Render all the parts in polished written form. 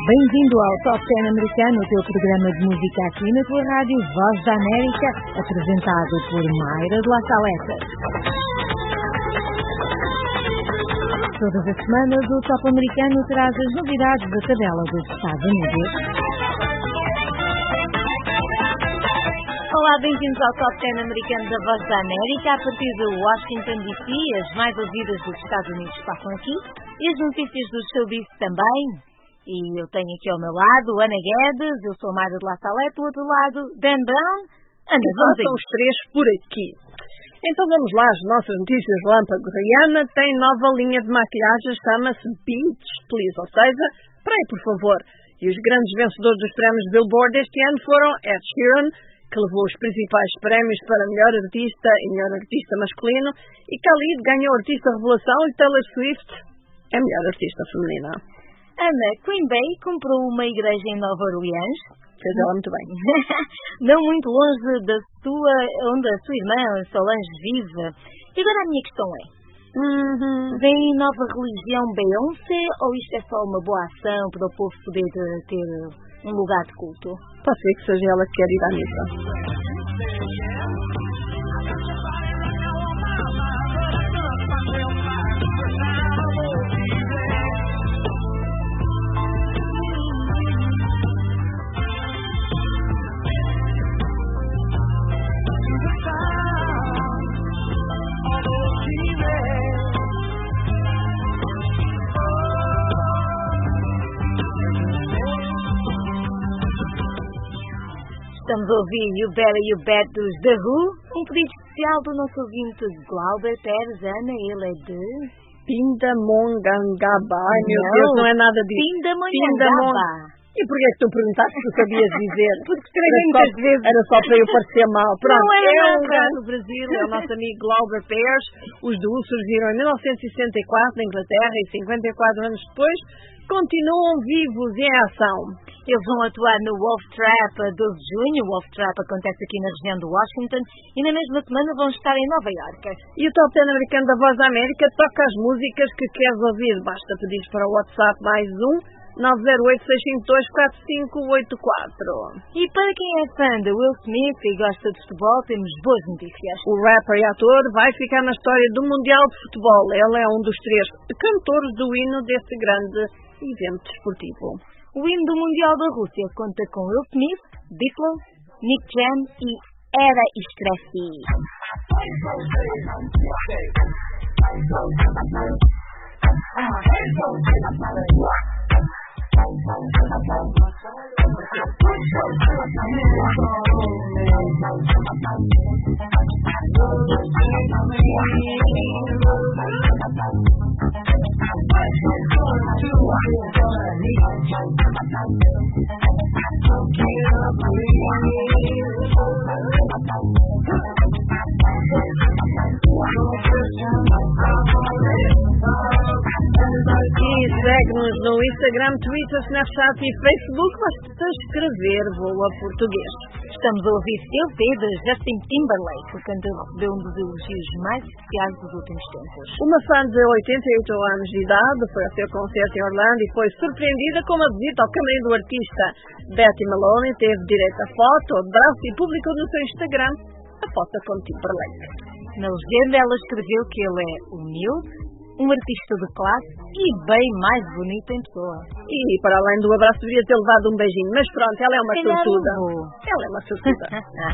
Bem-vindo ao Top 10 americano, o teu programa de música aqui na tua rádio Voz da América, apresentado por Mayra de La Saleta. Todas as semanas o Top americano traz as novidades da tabela dos Estados Unidos. Olá, bem-vindos ao Top 10 americano da Voz da América. A partir de Washington DC, as mais ouvidas dos Estados Unidos passam aqui e as notícias do showbiz também. E eu tenho aqui ao meu lado Ana Guedes, eu sou a Mayra de La Saleta, do outro lado Dan Brown. Ana, vamos ver os três por aqui. Então vamos lá, as nossas notícias relâmpago. Rihanna tem nova linha de maquilhagem, chama-se Beach Please, ou seja, peraí por favor. E os grandes vencedores dos prémios Billboard este ano foram Ed Sheeran, que levou os principais prémios para melhor artista e melhor artista masculino, e Khalid ganhou artista revelação e Taylor Swift é melhor artista feminina. Ana, Green Bay comprou uma igreja em Nova Orleans. Fez ela muito bem. Não muito longe onde a sua irmã Solange vive. E agora a minha questão é, vem nova religião Beyoncé ou isto é só uma boa ação para o povo poder ter um lugar de culto? Pode ser que seja ela que quer ir à missa. Estamos a ouvir You Better You Bet dos The Who, um pedido especial do nosso ouvinte Glauber Pérez. Ana, ele é de Pindamongangaba. Ai meu Deus, não é nada disso. Pindamongangaba. E porquê que tu perguntaste se tu sabias dizer? Porque escrevi muitas vezes. Era só para eu parecer mal. Pronto, não é um lugar no Brasil, é o nosso amigo Glauber Pérez. Os The Who surgiram em 1964 na Inglaterra e 54 anos depois continuam vivos e em ação. Eles vão atuar no Wolf Trap a 12 de junho. O Wolf Trap acontece aqui na região de Washington e na mesma semana vão estar em Nova Iorque. E o Top 10 americano da Voz da América toca as músicas que queres ouvir. Basta pedir para o WhatsApp mais 908-652-4584. E para quem é fã de Will Smith e gosta de futebol, temos boas notícias. O rapper e ator vai ficar na história do Mundial de Futebol. Ele é um dos 3 cantores do hino deste grande evento desportivo. O hino do Mundial da Rússia conta com Will Smith, Beatles, Nick Jam e Era Stressy. E segue-nos no Instagram, Twitter, Snapchat e Facebook. Basta escrever Voa Português. Estamos a ouvir CLT de Justin Timberlake. O cantor recebeu um dos elogios mais especiais dos últimos tempos. Uma fã de 88 anos de idade foi ao seu concerto em Orlando e foi surpreendida com uma visita ao camarim do artista. Betty Maloney teve direito a foto, abraço e publicou no seu Instagram a foto com Timberlake. Na legenda ela escreveu que ele é humilde, um artista de classe e bem mais bonito em pessoa. E para além do abraço devia ter levado um beijinho, mas pronto, ela é uma sortuda. Ela é uma sortuda.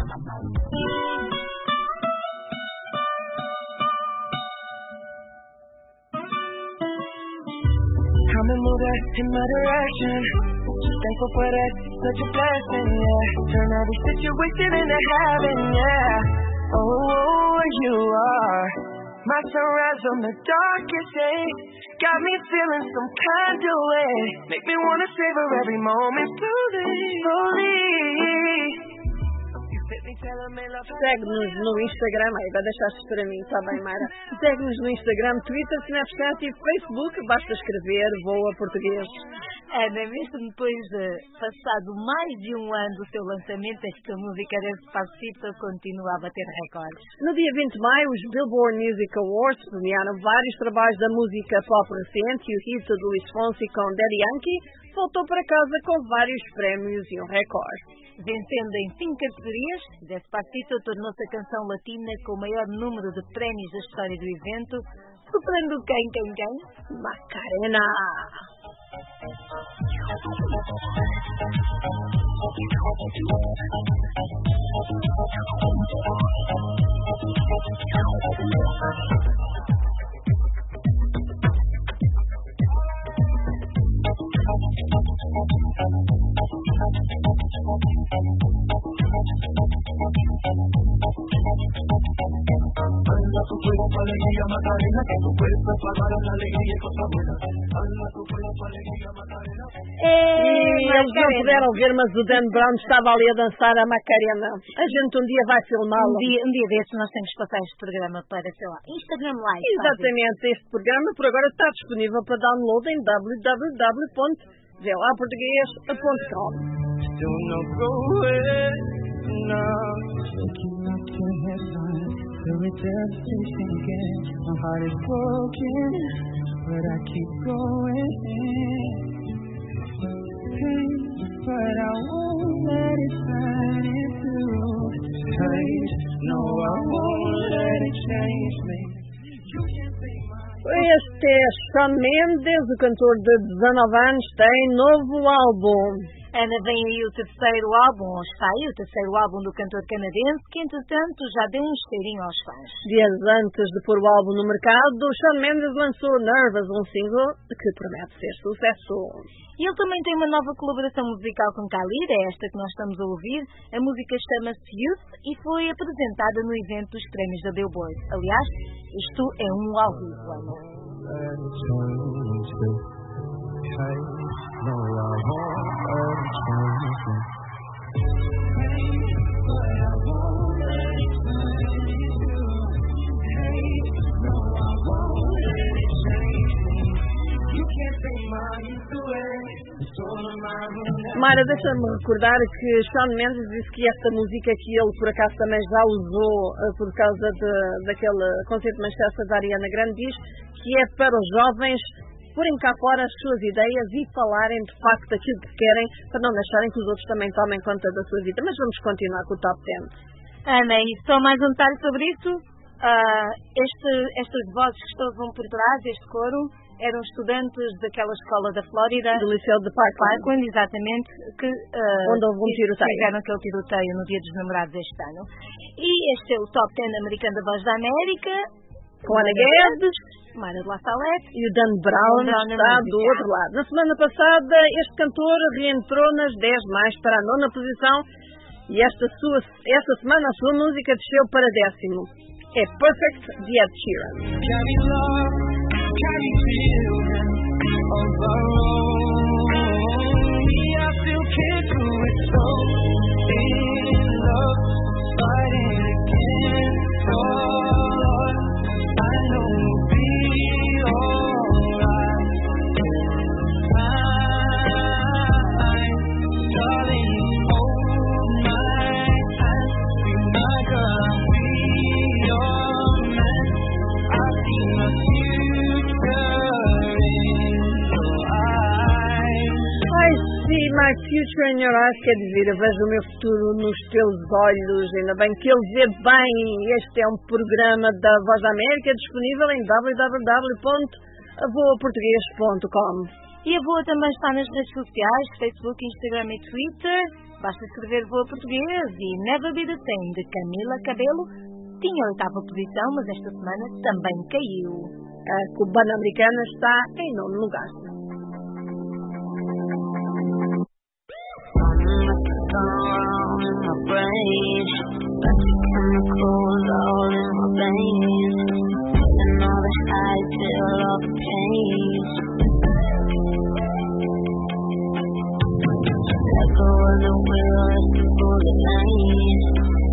Come and move that in my direction. Just thankful for that, such a blessing, yeah. Turn every situation into heaven, yeah. Oh, you are my sunrise on the darkest day. Got me feeling some kind of way. Make me wanna savor every moment slowly, slowly. You Segue-nos no Instagram, aí vai deixar-se para mim, está bem, Mayra? Segue-nos no Instagram, Twitter, Snapchat e Facebook, basta escrever Voa Português. Ana, mesmo depois de passado mais de um ano do seu lançamento, esta música Despacito continua a bater recordes. No dia 20 de maio, os Billboard Music Awards premiaram vários trabalhos da música pop recente e o hit do Luís Fonsi com Daddy Yankee voltou para casa com vários prémios e um recorde. Vencendo em 5 categorias, Despacito tornou-se a canção latina com o maior número de prémios da história do evento, superando quem? Macarena! Eles não puderam ver, mas o Dan Brown estava ali a dançar a Macarena. A gente um dia vai filmá-lo. Um dia desses nós temos que passar este programa para, sei lá, Instagram Live. Exatamente, este programa por agora está disponível para download em www.voaportugues.com. Still no going now. Looking up to heaven, the redemption again. My heart is broken, but I keep going. But I won't let it turn into hate. No, I won't let it change me. You can't take my... Este é Shawn Mendes, o cantor de 19 anos, tem novo álbum. Ana, vem aí o terceiro álbum, ou está aí o terceiro álbum do cantor canadense, que entretanto já deu um cheirinho aos fãs. Dias antes de pôr o álbum no mercado, Shawn Mendes lançou Nervous, um single que promete ser sucesso. E ele também tem uma nova colaboração musical com Khalid, é esta que nós estamos a ouvir. A música chama-se Youth e foi apresentada no evento dos prémios da Billboard. Aliás, isto é um ao vivo, Ana. Mara, deixa-me recordar que Shawn Mendes disse que esta música que ele por acaso também já usou por causa daquele concerto de Manchester da Ariana Grande, diz que é para os jovens porem cá fora as suas ideias e falarem de facto aquilo que querem, para não deixarem que os outros também tomem conta da sua vida. Mas vamos continuar com o Top 10. Ana, e só mais um detalhe sobre isso. Estas vozes que estavam por trás, este coro, eram estudantes daquela escola da Flórida, do Liceu de Parkland, exatamente, que onde houve um tiroteio. Fizeram aquele tiroteio no Dia dos Namorados este ano. E este é o Top 10 americano da Voz da América, com Ana Guedes, Mara de La Salette e o Dan Brown está do outro lado. Na semana passada, este cantor reentrou nas 10 mais para a 9ª posição e esta semana a sua música desceu para 10º. É Perfect de Ed Sheeran. My future in your eyes, quer dizer, eu vejo o meu futuro nos teus olhos. Ainda bem que ele vê bem. Este é um programa da Voz da América disponível em www.voaportugues.com. E a Voa também está nas redes sociais, Facebook, Instagram e Twitter. Basta escrever Voa Português e Never Be the Same, de Camila Cabello. Tinha a 8ª posição, mas esta semana também caiu. A cubana americana está em 9º lugar. Chemicals all in my veins, and all the high till all the pain. Let go of the wheel, let go of the lane.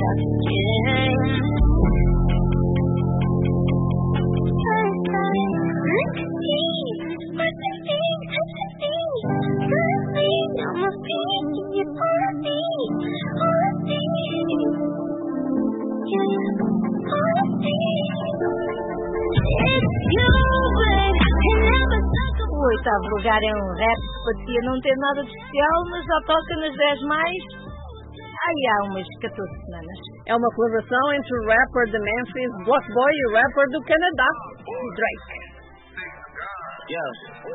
O oitavo lugar é um rap que parecia não ter nada de especial, mas já toca nas 10 mais. Há umas 14 semanas. É uma colaboração entre o rapper de Memphis, Block Boy, e o rapper do Canadá, Drake. Yeah.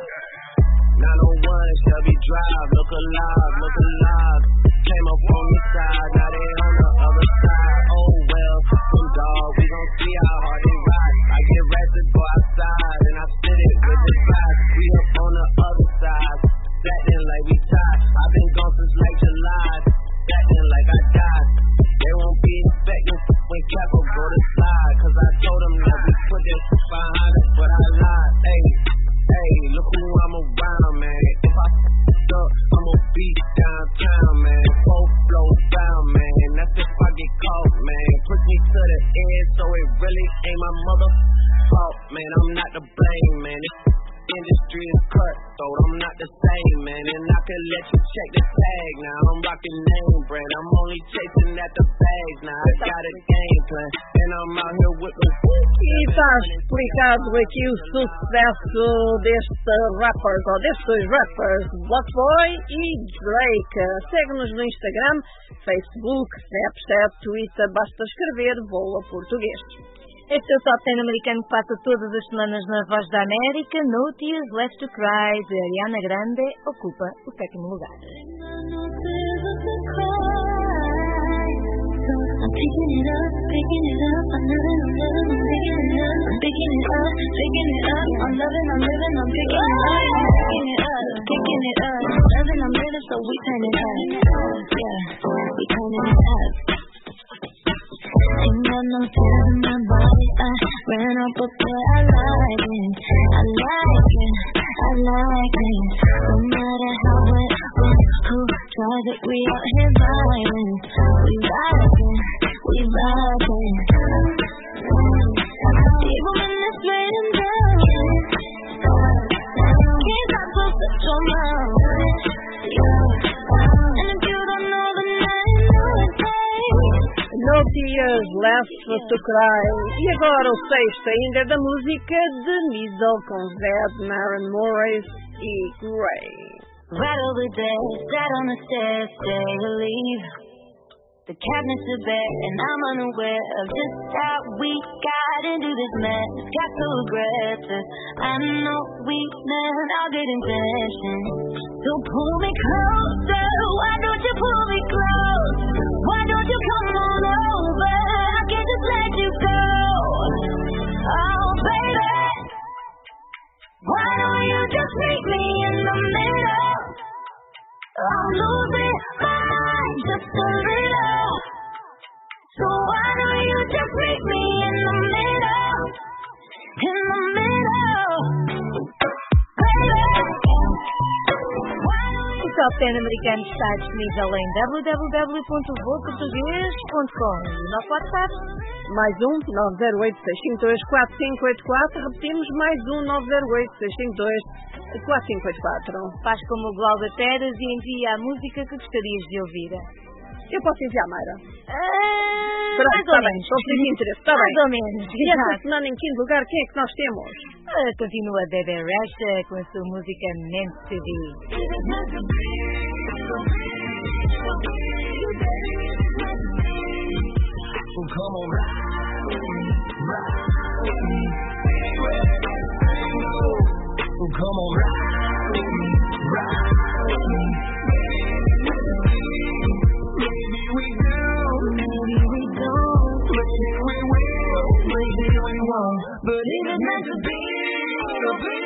901 Shelby Drive, look alive. Came up on the side, now they on the other side. Oh well, some dog, we gon' see how hard they ride. I get ready to go outside, and I spit it with the vibes. We up on the other side, acting like we tied. I've been gone since like July, acting like I died. They won't be expecting when Capo go to slide, cause I told them that we put this behind us, but I lied. Hey, look who I'm around, man. If I f***ed up, I'ma be downtown, man. Both flows down, man. That's if I get caught, man. Push me to the edge, so it really ain't my mother fault, man. I'm not to blame, man. This industry is cutthroat, I'm not the same, man. And I can let you check the tag now. I'm rocking name brand, I'm only chasing at the bags now. I got a game plan, and I'm out here with the E está explicado aqui o sucesso destes dois rappers, Block Boy e Drake. Segue-nos no Instagram, Facebook, Snapchat, Twitter, basta escrever Boa Português. Este é o Top 10 americano que passa todas as semanas na Voz da América. No Tears Left to Cry, de Ariana Grande, ocupa o 7º lugar. I'm picking it up, I'm living, I'm picking it up, I'm loving, I'm picking it up, loving, I'm living, so we turn it up, yeah, we turning it up. Ain't got no tears in my body, I ran up a boy, I like it. No matter how it went, who tried it, we out here vibing. We vibing. Even when it's raining down, can't stop to touch your mouth. And if you don't know the name, know it's right. No Tears Left to Cry. E agora o sexto ainda é da música de Middle com Zed, Maren Morris e Gray. Rattle the dead, sat on the stairs, stay to leave. The cabinets are bare and I'm unaware of just how we got into this mess. Got so aggressive, I know weakness, I'll get impatient. So pull me closer, why don't you pull me close? Why don't you come on over, I can't just let you go. Oh baby, why don't you just meet me in the middle? I'm losing my mind just a little. So why don't you just meet me in the middle? In the middle. O Top 10 americano está disponível em www.voaportugues.com. E o nosso WhatsApp? Mais um, 908-652-4584. Repetimos, mais um, 908-652-4584. Faz como o Glauber Teres e envia a música que gostarias de ouvir. Eu posso enviar, Mayra? Mais ou menos. Estou sem interesse, está bem. Mais ou menos. E esta semana, em quinto lugar, quem é que nós temos? Continua Bebe Rexha com a sua música Meant to Be. Come on, ride with me. Come on, ride with me. Maybe we do, maybe we don't. Maybe we will, maybe we won't. But if it's meant to be, it'll be,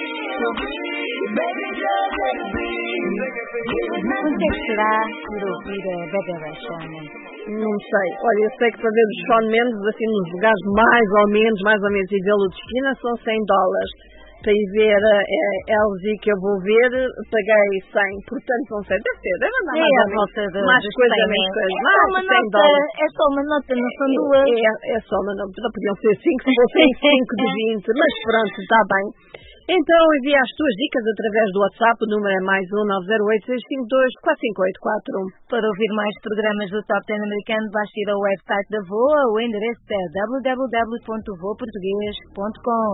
baby, just let it be. O que será por ouvir a Bebe Rexha? Não sei. Olha, eu sei que para ver o Shawn Mendes, assim, nos lugares mais ou menos, e vê-lo de esquina, são $100. para ir ver LG que eu vou ver, paguei 100, portanto não sei, deve andar mais coisa, menos coisa. É só uma nota, não são duas. É só uma nota, não podiam ser 5, se fossem 5 de 20, mas pronto, está bem. Então envia as tuas dicas através do WhatsApp, o número é +1 908 652 45841. Para ouvir mais programas do Top 10 americano, basta ir ao website da VOA, o endereço é www.voaportugues.com.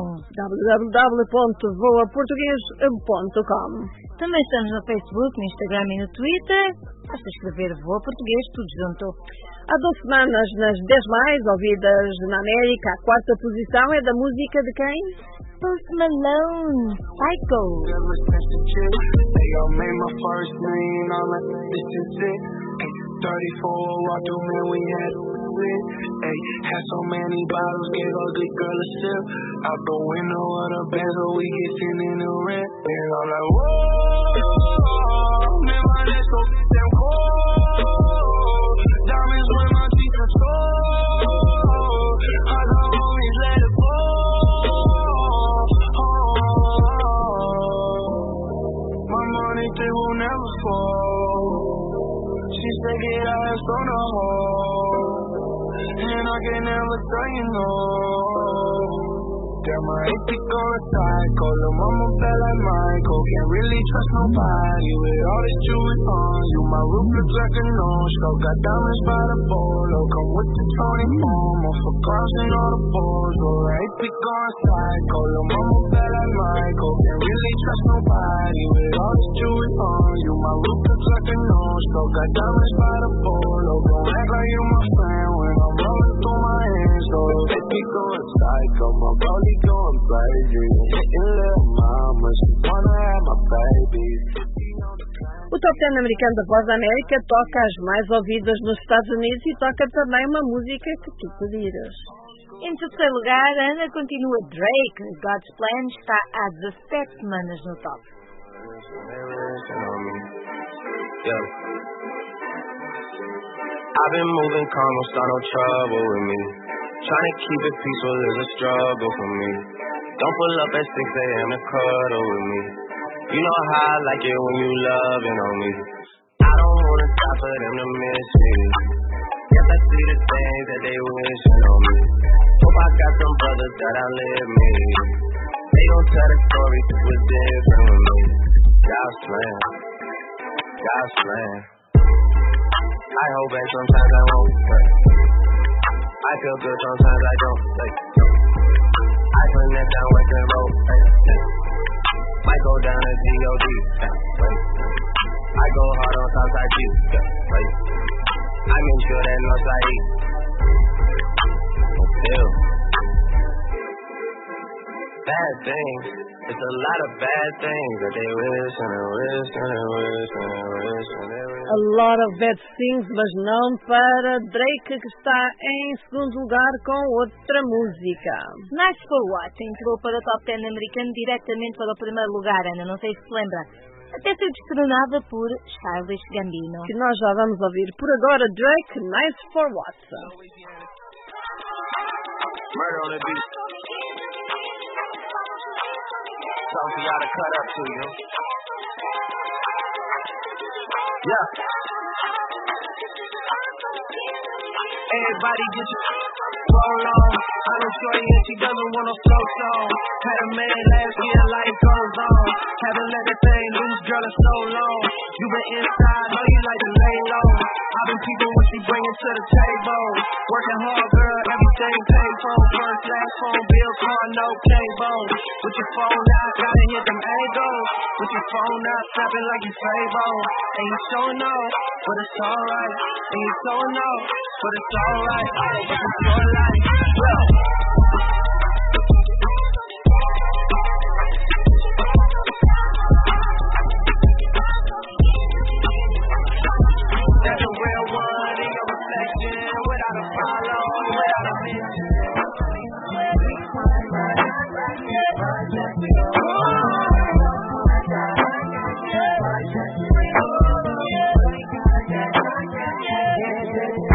www.voaportugues.com. Também estamos no Facebook, no Instagram e no Twitter. Basta escrever Voa Português, tudo junto. Há 2 semanas, nas 10 mais ouvidas na América, a 4ª posição é da música de quem? Post Malone, Psycho. They all made my first million, all like, this is it. 34, walked through, man, we had it. Ay, had so many bottles, gave a good girl a sip. Out the window of the Benz, so we get sitting in the rent. And I'm like, whoa, man, my neck so damn cold. Diamonds when my teeth are cold. I got homies, let it fall. My money, they will never fall. She said get ass on the hole, and I can never tell you no. Damn, I hate to go a psycho. Lil' mama felt like Michael. Can't really trust nobody with all this jewelry on you. My roof looks like a no-show. Got diamonds by the bolo. Come with the Tony Momo for cars and all the balls. Oh, I hate to go a psycho. Lil' mama felt like Michael. Can't really trust nobody with all this jewelry on you. My roof looks like a no-show. Got diamonds by the bolo. Don't act like you my friend when I'm rolling through my hands. So hate to go a psycho. My body going crazy, hitting little mama, she wanna have my babies. O Top 10 americano da Voz da América toca as mais ouvidas nos Estados Unidos e toca também uma música que tu pediras. Em terceiro lugar, Ana, continua Drake. God's Plan está há 17 semanas no top. I've been moving calm, don't start no trouble with me. Trying to keep it peaceful is a struggle for me. Don't pull up at 6 a.m. to cuddle with me. You know how I like it when you loving on me. I don't wanna stop for them to miss me. Yes, I see the things that they wishing on me. Hope I got some brothers that outlive me. They gon' tell the story cause we're different with me. God's plan, God's plan. I hold back sometimes I won't, but I feel good sometimes I don't. I connect down Western Road. Might go down to G.O.D. I go hard on Southside G. I make sure that Northside E. Still, bad things. It's a lot of bad things that they wish and they wish and they wish and they wish and they wish. A lot of bad things, mas não para Drake, que está em segundo lugar com outra música. Nice for What entrou para o Top 10 americano diretamente para o primeiro lugar, Ana, não sei se se lembra. Até ser destronada por Childish Gambino. Que nós já vamos ouvir por agora, Drake, Nice for What. Murder on the beat. Something for y'all to cut up to, you. Yeah. Everybody get your roll on. I don't shorty and she doesn't want no slow song. Had a man last year, life goes on. Haven't let the thing loose, girl, it's so long. You been inside, know you like to lay low. I've been peeping what she bringing to the table. Working hard, girl, everything paid for. First, last phone, bill, car, no cable. With your phone out, gotta hit them angles. With your phone out, snapping like you Fable. And you showing off, but it's alright. And you showing off, but it's alright. But it's your life, well. That's a real one in your reflection. Without a follow, without a mission.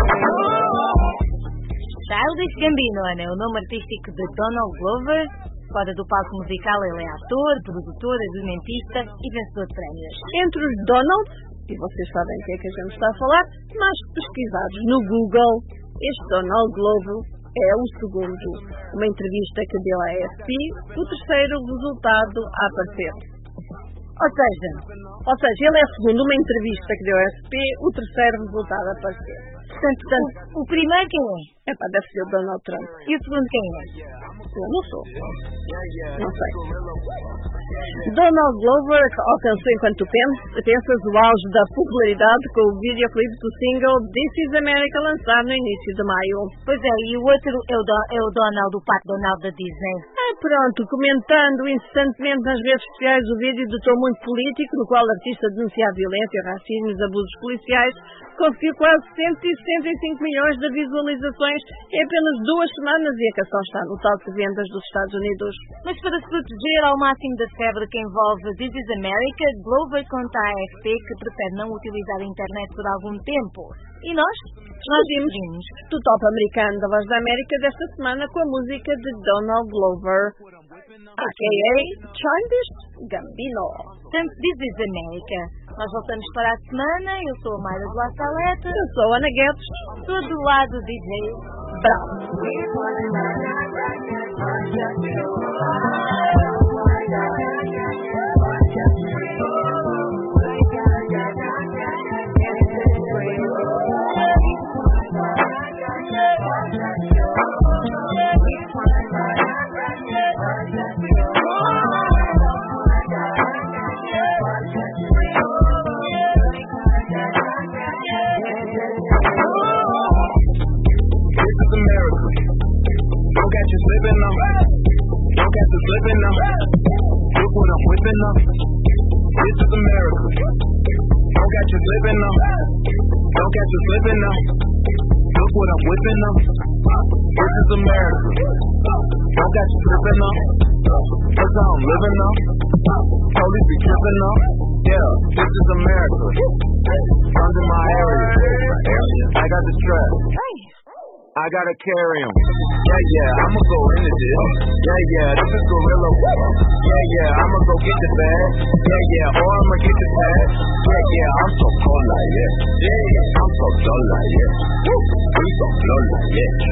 Childish Gambino, Ana, o nome artístico de Donald Glover, fora do palco musical, ele é ator, produtor, argumentista e vencedor de prémios. Entre os Donalds, e vocês sabem o que é que a gente está a falar, mais pesquisados no Google, este Donald Glover é o segundo. Uma entrevista que deu à AFP, o terceiro resultado a aparecer. Ou seja, ele é segundo uma entrevista que deu à AFP, o terceiro resultado a aparecer. Portanto, o primeiro quem é? Deve ser o Donald Trump. E o segundo quem é? Eu não sou. Não sei. Donald Glover alcançou, enquanto pensas, o auge da popularidade com o videoclipe do single This is America, lançado no início de maio. Pois é, e o outro é o Donald, o Pato Donald da Disney. Pronto, comentando incessantemente nas redes sociais o vídeo de tom muito político, no qual o artista denuncia a violência, racismo e abusos policiais, conseguiu quase 165 milhões de visualizações em apenas 2 semanas e a canção está no top de vendas dos Estados Unidos. Mas para se proteger ao máximo da febre que envolve This is America, Glover conta à AFP que prefere não utilizar a internet por algum tempo. E nós vimos do top americano da Voz da América desta semana com a música de Donald Glover, a.k.a. Childish Gambino. Portanto, This is America. Nós voltamos para a semana. Eu sou a Mayra do La Salete. Eu sou a Ana Guedes. Estou do lado do DJ Bravo. Slipping up, don't catch you slipping up. Look what I'm whipping up. This is America. Don't catch you slipping up. Don't catch you slipping up. Look what I'm whipping up. This is America. Don't catch you slipping up. That's how I'm living up. Police be tripping up. Yeah, this is America. Guns in my area. I got the strap. I gotta carry him. Yeah, I'ma go into this. Yeah, this is Gorilla. Yeah, I'ma go get the bag. Yeah, or I'ma get the bag. Yeah, I'm so cold like, yeah. I'm so dull like, yeah. We so blow like, yeah.